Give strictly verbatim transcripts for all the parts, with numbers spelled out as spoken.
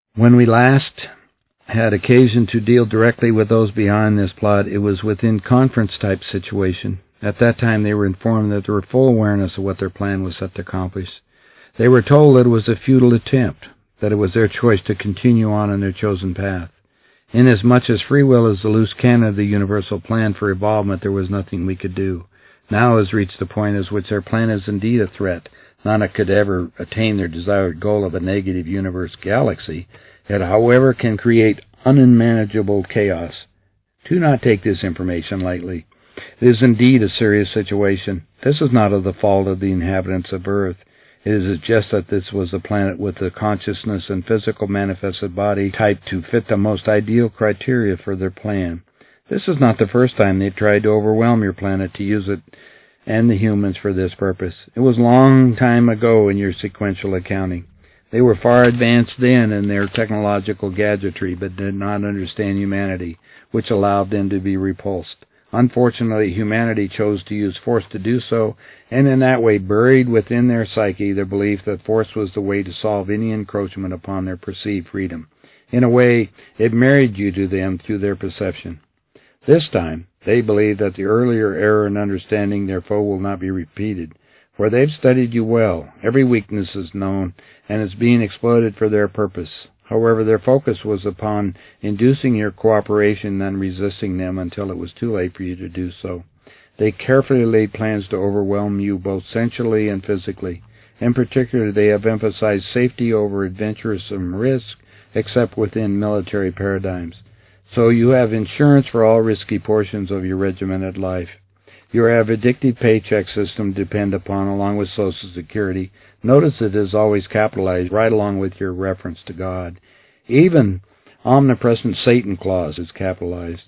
When we last had occasion to deal directly with those behind this plot, it was within conference-type situation. At that time, they were informed that they were full awareness of what their plan was set to accomplish. They were told that it was a futile attempt, that it was their choice to continue on in their chosen path. Inasmuch as free will is the loose canon of the universal plan for evolvement, there was nothing we could do. Now has reached the point at which their plan is indeed a threat. None could ever attain their desired goal of a negative universe galaxy, yet however can create unmanageable chaos. Do not take this information lightly. It is indeed a serious situation. This is not of the fault of the inhabitants of Earth. It is just that this was a planet with a consciousness and physical manifested body type to fit the most ideal criteria for their plan. This is not the first time they've tried to overwhelm your planet to use it and the humans for this purpose. It was a long time ago in your sequential accounting. They were far advanced then in their technological gadgetry, but did not understand humanity, which allowed them to be repulsed. Unfortunately, humanity chose to use force to do so, and in that way buried within their psyche the belief that force was the way to solve any encroachment upon their perceived freedom. In a way, it married you to them through their perception. This time, they believe that the earlier error in understanding their foe will not be repeated, for they've studied you well. Every weakness is known, and is being exploited for their purpose. However, their focus was upon inducing your cooperation and resisting them until it was too late for you to do so. They carefully laid plans to overwhelm you both sensually and physically. In particular, they have emphasized safety over adventuresome risk, except within military paradigms. So you have insurance for all risky portions of your regimented life. You have addictive paycheck system to depend upon along with Social Security. Notice it is always capitalized right along with your reference to God. Even omnipresent Satan clause is capitalized.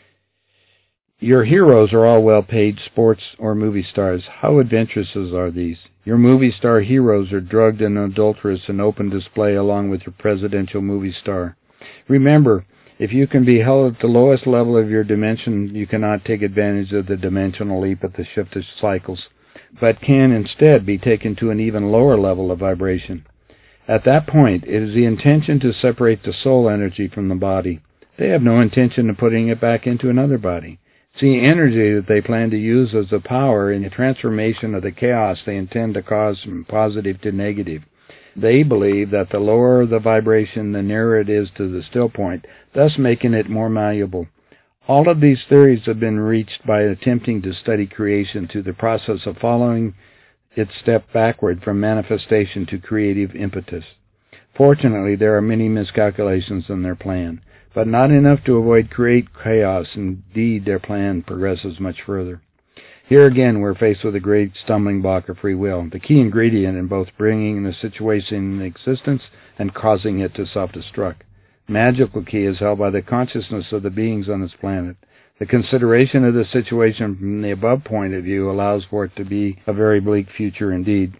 Your heroes are all well-paid sports or movie stars. How adventurous are these? Your movie star heroes are drugged and adulterous in open display along with your presidential movie star. Remember, if you can be held at the lowest level of your dimension, you cannot take advantage of the dimensional leap at the shift of cycles, but can instead be taken to an even lower level of vibration. At that point, it is the intention to separate the soul energy from the body. They have no intention of putting it back into another body. It's the energy that they plan to use as the power in the transformation of the chaos they intend to cause from positive to negative. They believe that the lower the vibration, the nearer it is to the still point, thus making it more malleable. All of these theories have been reached by attempting to study creation through the process of following its step backward from manifestation to creative impetus. Fortunately, there are many miscalculations in their plan, but not enough to avoid create chaos. Indeed, their plan progresses much further. Here again, we're faced with a great stumbling block of free will, the key ingredient in both bringing the situation into existence and causing it to self-destruct. Magical key is held by the consciousness of the beings on this planet. The consideration of the situation from the above point of view allows for it to be a very bleak future indeed.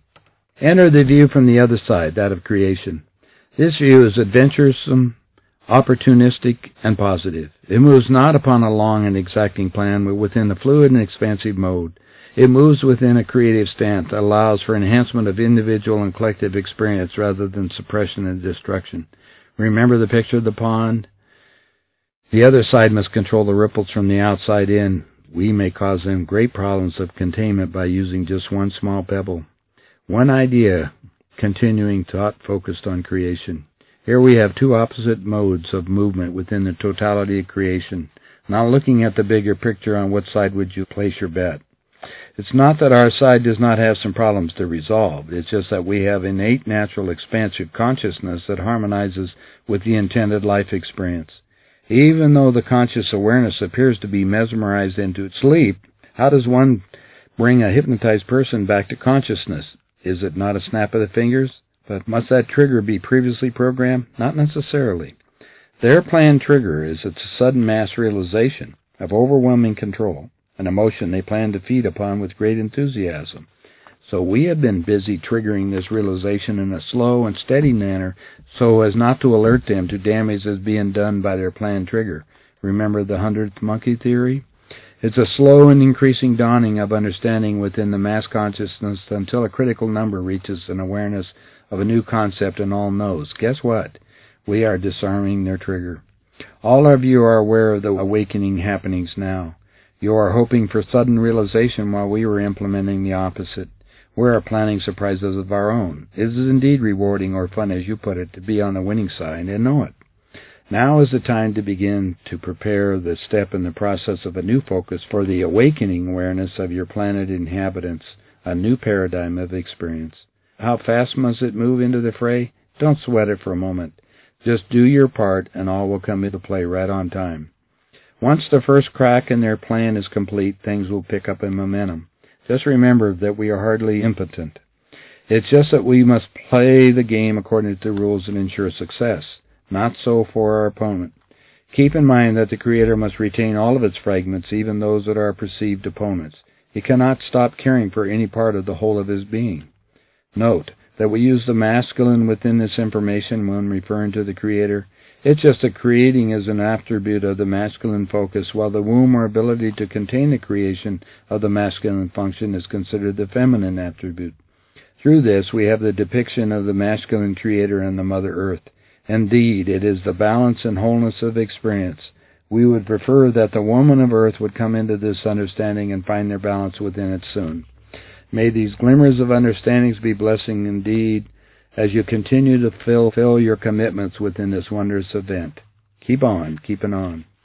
Enter the view from the other side, that of creation. This view is adventuresome, opportunistic, and positive. It moves not upon a long and exacting plan, but within a fluid and expansive mode. It moves within a creative stance that allows for enhancement of individual and collective experience rather than suppression and destruction. Remember the picture of the pond? The other side must control the ripples from the outside in. We may cause them great problems of containment by using just one small pebble. One idea, continuing thought focused on creation. Here we have two opposite modes of movement within the totality of creation. Now looking at the bigger picture, on what side would you place your bet? It's not that our side does not have some problems to resolve. It's just that we have innate natural expansive consciousness that harmonizes with the intended life experience. Even though the conscious awareness appears to be mesmerized into sleep, how does one bring a hypnotized person back to consciousness? Is it not a snap of the fingers? But must that trigger be previously programmed? Not necessarily. Their planned trigger is its sudden mass realization of overwhelming control, an emotion they plan to feed upon with great enthusiasm. So we have been busy triggering this realization in a slow and steady manner so as not to alert them to damage that is being done by their planned trigger. Remember the hundredth monkey theory? It's a slow and increasing dawning of understanding within the mass consciousness until a critical number reaches an awareness of a new concept and all knows. Guess what? We are disarming their trigger. All of you are aware of the awakening happenings now. You are hoping for sudden realization while we were implementing the opposite. We are planning surprises of our own. It is indeed rewarding or fun, as you put it, to be on the winning side and know it. Now is the time to begin to prepare the step in the process of a new focus for the awakening awareness of your planet inhabitants, a new paradigm of experience. How fast must it move into the fray? Don't sweat it for a moment. Just do your part and all will come into play right on time. Once the first crack in their plan is complete, things will pick up in momentum. Just remember that we are hardly impotent. It's just that we must play the game according to the rules that ensure success. Not so for our opponent. Keep in mind that the Creator must retain all of its fragments, even those that are perceived opponents. He cannot stop caring for any part of the whole of his being. Note that we use the masculine within this information when referring to the Creator. It's just that creating is an attribute of the masculine focus, while the womb or ability to contain the creation of the masculine function is considered the feminine attribute. Through this, we have the depiction of the masculine Creator and the Mother Earth. Indeed, it is the balance and wholeness of experience. We would prefer that the woman of Earth would come into this understanding and find their balance within it soon. May these glimmers of understandings be blessing indeed as you continue to fulfill your commitments within this wondrous event. Keep on, keeping on.